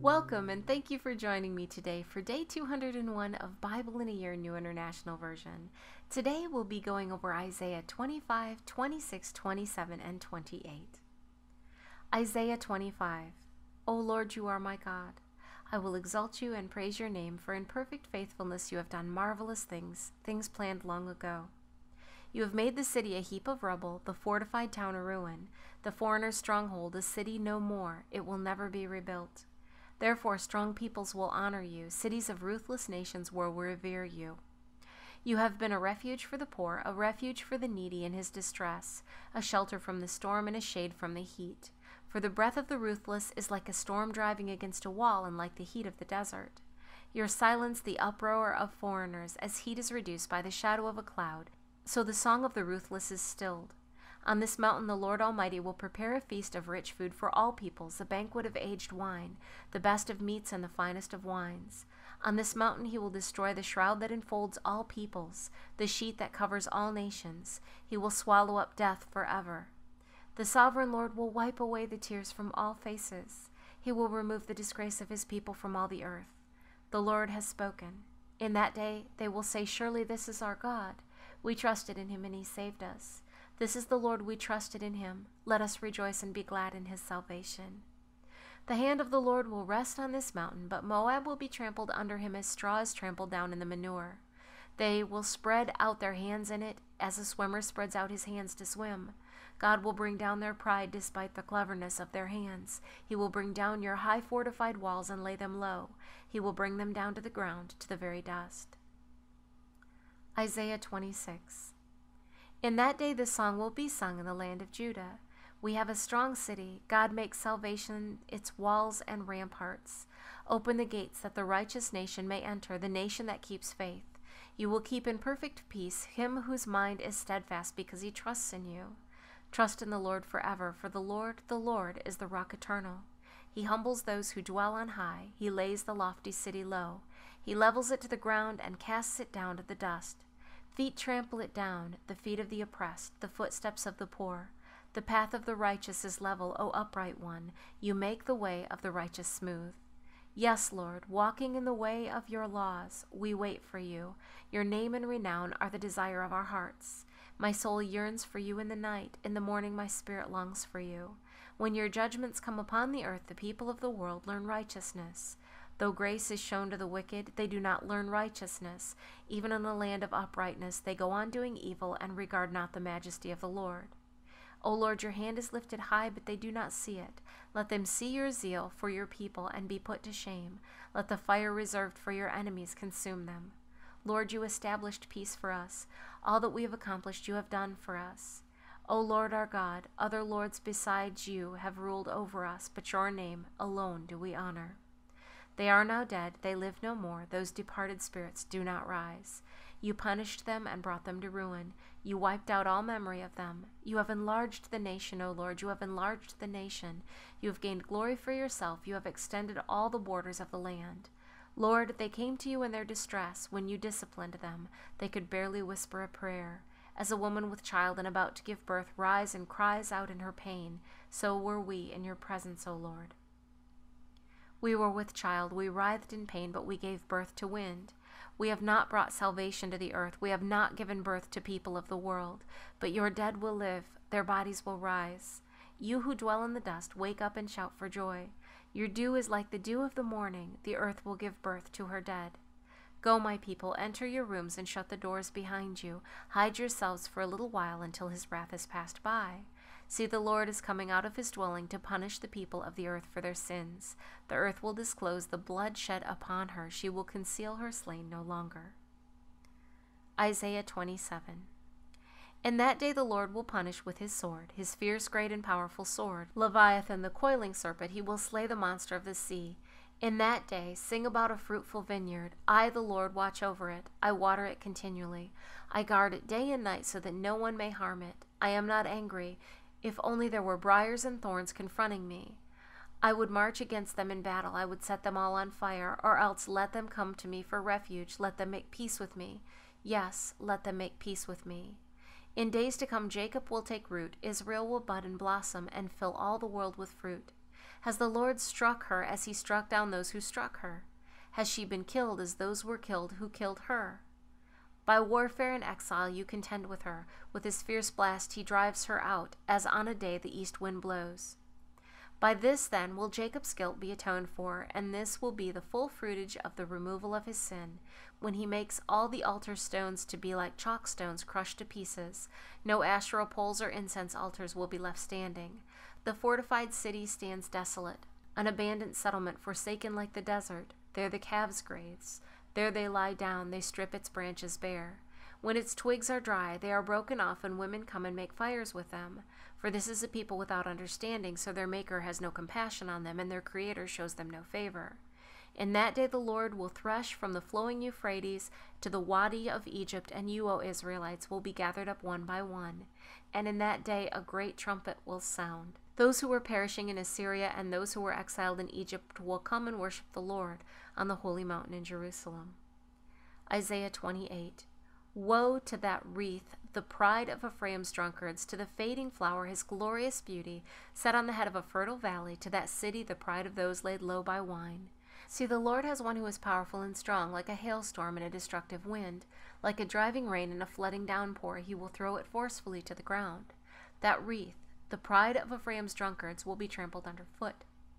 Welcome and thank you for joining me today for day 201 of Bible in a Year New International Version. Today we'll be going over Isaiah 25, 26, 27, and 28. Isaiah 25. O Lord, you are my God. I will exalt you and praise your name, for in perfect faithfulness you have done marvelous things, things planned long ago. You have made the city a heap of rubble, the fortified town a ruin, the foreigner's stronghold, a city no more. It will never be rebuilt. Therefore strong peoples will honor you, cities of ruthless nations will revere you. You have been a refuge for the poor, a refuge for the needy in his distress, a shelter from the storm and a shade from the heat. For the breath of the ruthless is like a storm driving against a wall and like the heat of the desert. You silence the uproar of foreigners as heat is reduced by the shadow of a cloud, so the song of the ruthless is stilled. On this mountain the Lord Almighty will prepare a feast of rich food for all peoples, a banquet of aged wine, the best of meats and the finest of wines. On this mountain he will destroy the shroud that enfolds all peoples, the sheet that covers all nations. He will swallow up death forever. The sovereign Lord will wipe away the tears from all faces. He will remove the disgrace of his people from all the earth. The Lord has spoken. In that day they will say, surely this is our God. We trusted in him and he saved us. This is the Lord, we trusted in him. Let us rejoice and be glad in his salvation. The hand of the Lord will rest on this mountain, but Moab will be trampled under him as straw is trampled down in the manure. They will spread out their hands in it as a swimmer spreads out his hands to swim. God will bring down their pride despite the cleverness of their hands. He will bring down your high fortified walls and lay them low. He will bring them down to the ground, to the very dust. Isaiah 26. In that day the song will be sung in the land of Judah. We have a strong city. God makes salvation its walls and ramparts. Open the gates that the righteous nation may enter, the nation that keeps faith. You will keep in perfect peace him whose mind is steadfast because he trusts in you. Trust in the Lord forever, for the Lord, is the rock eternal. He humbles those who dwell on high. He lays the lofty city low. He levels it to the ground and casts it down to the dust. Feet trample it down, the feet of the oppressed, the footsteps of the poor. The path of the righteous is level, O upright one. You make the way of the righteous smooth. Yes, Lord, walking in the way of your laws, we wait for you. Your name and renown are the desire of our hearts. My soul yearns for you in the night. In the morning my spirit longs for you. When your judgments come upon the earth, the people of the world learn righteousness. Though grace is shown to the wicked, they do not learn righteousness. Even in a land of uprightness, they go on doing evil and regard not the majesty of the Lord. O Lord, your hand is lifted high, but they do not see it. Let them see your zeal for your people and be put to shame. Let the fire reserved for your enemies consume them. Lord, you established peace for us. All that we have accomplished you have done for us. O Lord our God, other lords besides you have ruled over us, but your name alone do we honor. They are now dead, they live no more, those departed spirits do not rise. You punished them and brought them to ruin. You wiped out all memory of them. You have enlarged the nation, O Lord, you have enlarged the nation. You have gained glory for yourself, you have extended all the borders of the land. Lord, they came to you in their distress. When you disciplined them, they could barely whisper a prayer. As a woman with child and about to give birth rises and cries out in her pain, so were we in your presence, O Lord. We were with child, we writhed in pain, but we gave birth to wind. We have not brought salvation to the earth, we have not given birth to people of the world. But your dead will live, their bodies will rise. You who dwell in the dust, wake up and shout for joy. Your dew is like the dew of the morning, the earth will give birth to her dead. Go, my people, enter your rooms and shut the doors behind you. Hide yourselves for a little while until his wrath has passed by. See, the Lord is coming out of his dwelling to punish the people of the earth for their sins. The earth will disclose the blood shed upon her. She will conceal her slain no longer. Isaiah 27. In that day the Lord will punish with his sword, his fierce, great, and powerful sword, Leviathan, the coiling serpent. He will slay the monster of the sea. In that day sing about a fruitful vineyard. I, the Lord, watch over it. I water it continually. I guard it day and night so that no one may harm it. I am not angry. If only there were briars and thorns confronting me. I would march against them in battle. I would set them all on fire, or else let them come to me for refuge. Let them make peace with me. Yes, let them make peace with me. In days to come Jacob will take root. Israel will bud and blossom and fill all the world with fruit. Has the Lord struck her as he struck down those who struck her? Has she been killed as those were killed who killed her? By warfare and exile you contend with her. With his fierce blast he drives her out, as on a day the east wind blows. By this, then, will Jacob's guilt be atoned for, and this will be the full fruitage of the removal of his sin, when he makes all the altar stones to be like chalk stones crushed to pieces. No Asherah poles or incense altars will be left standing. The fortified city stands desolate, an abandoned settlement forsaken like the desert. There the calves graze. There they lie down, they strip its branches bare. When its twigs are dry, they are broken off, and women come and make fires with them. For this is a people without understanding, so their Maker has no compassion on them, and their Creator shows them no favor. In that day the Lord will thresh from the flowing Euphrates to the Wadi of Egypt, and you, O Israelites, will be gathered up one by one. And in that day a great trumpet will sound. Those who were perishing in Assyria and those who were exiled in Egypt will come and worship the Lord on the holy mountain in Jerusalem. Isaiah 28. Woe to that wreath, the pride of Ephraim's drunkards, to the fading flower, his glorious beauty, set on the head of a fertile valley, to that city, the pride of those laid low by wine. See, the Lord has one who is powerful and strong, like a hailstorm and a destructive wind. Like a driving rain and a flooding downpour, he will throw it forcefully to the ground. That wreath, the pride of Ephraim's drunkards, will be trampled underfoot.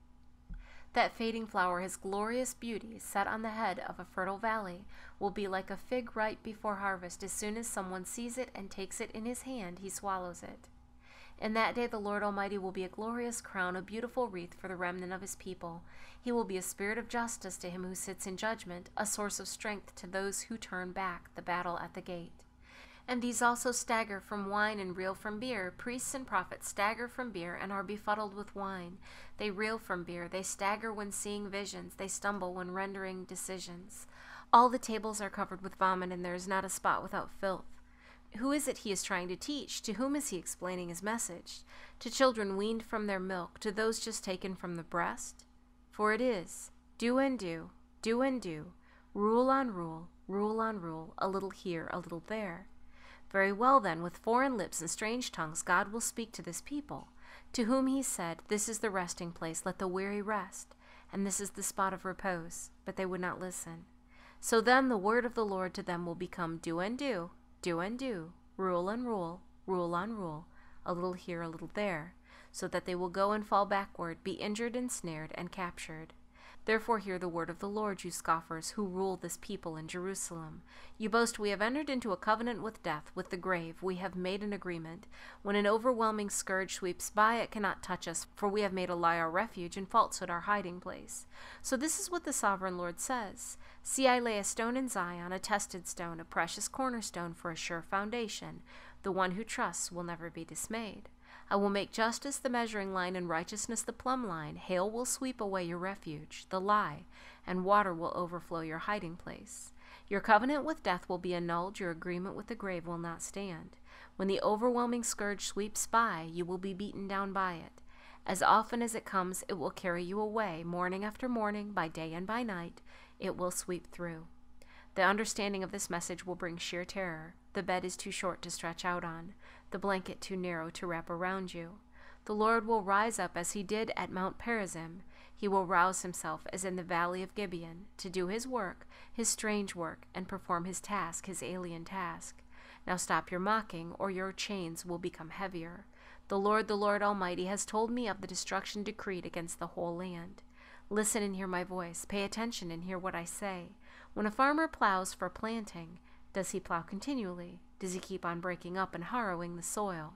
That fading flower, his glorious beauty, set on the head of a fertile valley, will be like a fig ripe before harvest. As soon as someone sees it and takes it in his hand, he swallows it. In that day the Lord Almighty will be a glorious crown, a beautiful wreath for the remnant of his people. He will be a spirit of justice to him who sits in judgment, a source of strength to those who turn back the battle at the gate. And these also stagger from wine and reel from beer. Priests and prophets stagger from beer and are befuddled with wine. They reel from beer. They stagger when seeing visions. They stumble when rendering decisions. All the tables are covered with vomit, and there is not a spot without filth. Who is it he is trying to teach? To whom is he explaining his message? To children weaned from their milk, to those just taken from the breast? For it is, do and do, do and do, rule on rule, rule on rule, a little here, a little there. Very well then, with foreign lips and strange tongues God will speak to this people, to whom he said, this is the resting place, let the weary rest, and this is the spot of repose, but they would not listen. So then the word of the Lord to them will become do and do, do and do, rule and rule, rule on rule, a little here, a little there, so that they will go and fall backward, be injured and snared and captured. Therefore hear the word of the Lord, you scoffers, who rule this people in Jerusalem. You boast, we have entered into a covenant with death, with the grave. We have made an agreement. When an overwhelming scourge sweeps by, it cannot touch us, for we have made a lie our refuge, and falsehood our hiding place. So this is what the sovereign Lord says. See, I lay a stone in Zion, a tested stone, a precious cornerstone for a sure foundation. The one who trusts will never be dismayed. I will make justice the measuring line and righteousness the plumb line. Hail will sweep away your refuge, the lie, and water will overflow your hiding place. Your covenant with death will be annulled, your agreement with the grave will not stand. When the overwhelming scourge sweeps by, you will be beaten down by it. As often as it comes, it will carry you away, morning after morning, by day and by night, it will sweep through. The understanding of this message will bring sheer terror. The bed is too short to stretch out on, the blanket too narrow to wrap around you. The Lord will rise up as he did at Mount Perazim. He will rouse himself as in the valley of Gibeon, to do his work, his strange work, and perform his task, his alien task. Now stop your mocking, or your chains will become heavier. The Lord Almighty, has told me of the destruction decreed against the whole land. Listen and hear my voice. Pay attention and hear what I say. When a farmer plows for planting, does he plow continually? Does he keep on breaking up and harrowing the soil?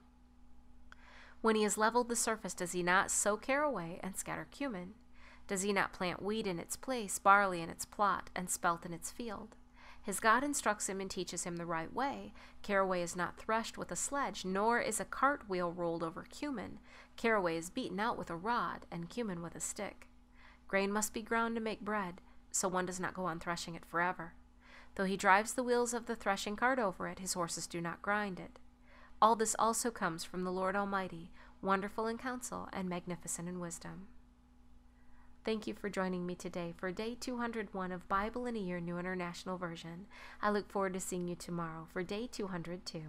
When he has leveled the surface, does he not sow caraway and scatter cumin? Does he not plant wheat in its place, barley in its plot, and spelt in its field? His God instructs him and teaches him the right way. Caraway is not threshed with a sledge, nor is a cartwheel rolled over cumin. Caraway is beaten out with a rod, and cumin with a stick. Grain must be ground to make bread, so one does not go on threshing it forever. Though he drives the wheels of the threshing cart over it, his horses do not grind it. All this also comes from the Lord Almighty, wonderful in counsel and magnificent in wisdom. Thank you for joining me today for Day 201 of Bible in a Year New International Version. I look forward to seeing you tomorrow for Day 202.